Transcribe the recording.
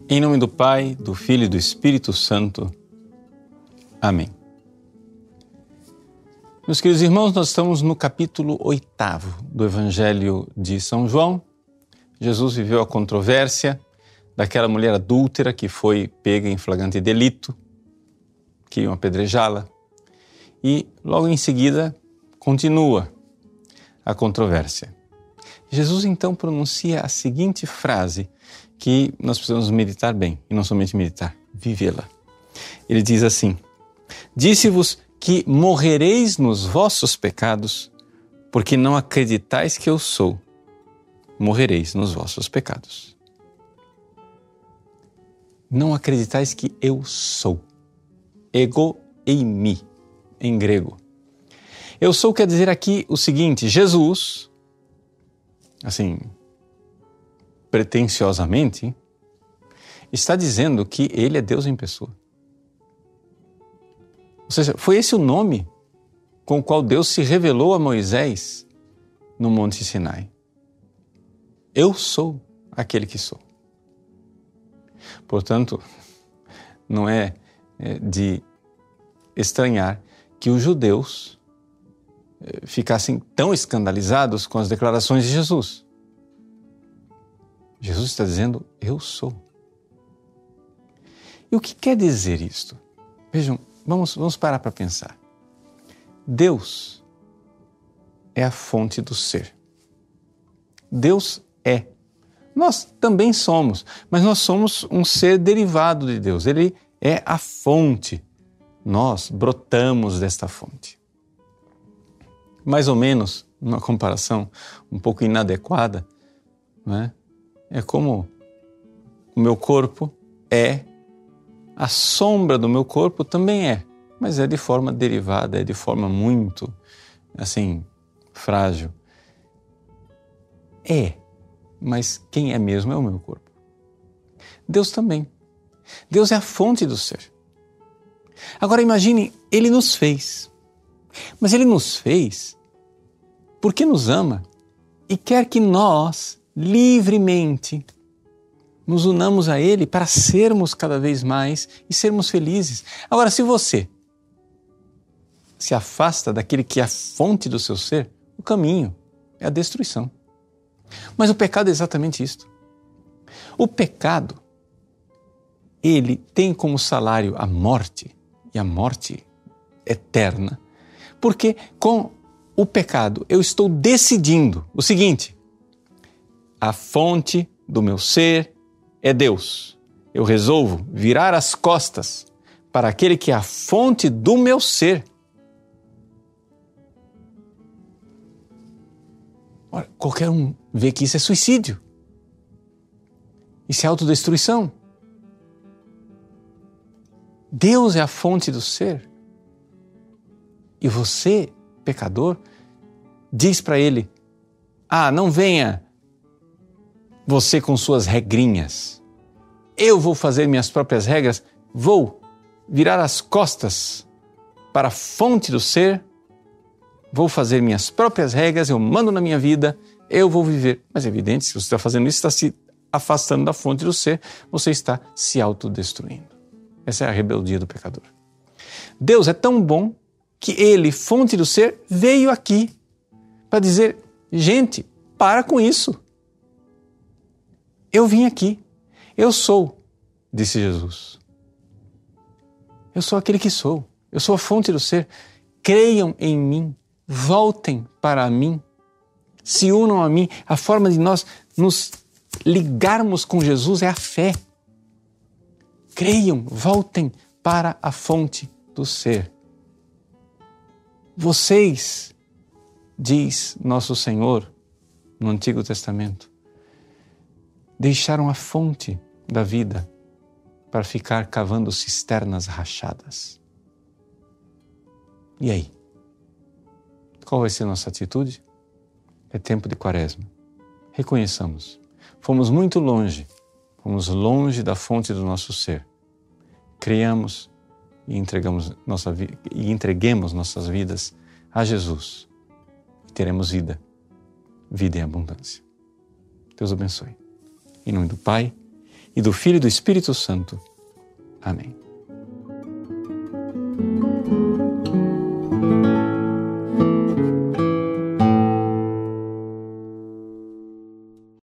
Em nome do Pai, do Filho e do Espírito Santo. Amém. Meus queridos irmãos, nós estamos no capítulo 8º do Evangelho de São João. Jesus viveu a controvérsia daquela mulher adúltera que foi pega em flagrante delito, que iam apedrejá-la. E logo em seguida continua a controvérsia. Jesus então pronuncia a seguinte frase que nós precisamos meditar bem, e não somente meditar, vivê-la. Ele diz assim: disse-vos que morrereis nos vossos pecados, porque não acreditais que eu sou. Morrereis nos vossos pecados. Não acreditais que eu sou. Ego eimi, em grego. Eu sou quer dizer aqui o seguinte: Jesus, assim, pretensiosamente, está dizendo que ele é Deus em pessoa. Ou seja, foi esse o nome com o qual Deus se revelou a Moisés no Monte Sinai. Eu sou aquele que sou. Portanto, não é de estranhar que os judeus ficassem tão escandalizados com as declarações de Jesus. Jesus está dizendo, eu sou. E o que quer dizer isto? Vejam, vamos parar para pensar. Deus é a fonte do ser. Deus é. Nós também somos, mas nós somos um ser derivado de Deus. Ele é a fonte. Nós brotamos desta fonte. Mais ou menos, numa comparação um pouco inadequada, não é? É como o meu corpo é, a sombra do meu corpo também é, mas é de forma derivada, é de forma muito, assim, frágil. É, mas quem é mesmo é o meu corpo. Deus também. Deus é a fonte do ser. Agora imagine, Ele nos fez. Mas Ele nos fez porque nos ama e quer que nós, livremente, nos unamos a Ele para sermos cada vez mais e sermos felizes. Agora, se você se afasta daquele que é a fonte do seu ser, o caminho é a destruição. Mas o pecado é exatamente isto. O pecado, ele tem como salário a morte, e a morte eterna, porque com o pecado eu estou decidindo o seguinte: a fonte do meu ser é Deus. Eu resolvo virar as costas para aquele que é a fonte do meu ser. Ora, qualquer um vê que isso é suicídio. Isso é autodestruição. Deus é a fonte do ser. E você, pecador, diz para Ele: não venha você com suas regrinhas. Eu vou fazer minhas próprias regras, vou virar as costas para a fonte do ser, vou fazer minhas próprias regras, eu mando na minha vida, eu vou viver. Mas é evidente, se você está fazendo isso, está se afastando da fonte do ser, você está se autodestruindo. Essa é a rebeldia do pecador. Deus é tão bom que Ele, fonte do ser, veio aqui para dizer: gente, para com isso. Eu vim aqui. Eu sou, disse Jesus. Eu sou aquele que sou. Eu sou a fonte do ser. Creiam em mim. Voltem para mim. Se unam a mim. A forma de nós nos ligarmos com Jesus é a fé. Creiam, voltem para a fonte do ser. Vocês, diz nosso Senhor no Antigo Testamento, deixaram a fonte da vida para ficar cavando cisternas rachadas. E aí? Qual vai ser a nossa atitude? É tempo de Quaresma. Reconheçamos. Fomos muito longe. Fomos longe da fonte do nosso ser. Criamos e entreguemos nossas vidas a Jesus. E teremos vida. Vida em abundância. Deus abençoe. Em nome do Pai, e do Filho e do Espírito Santo. Amém.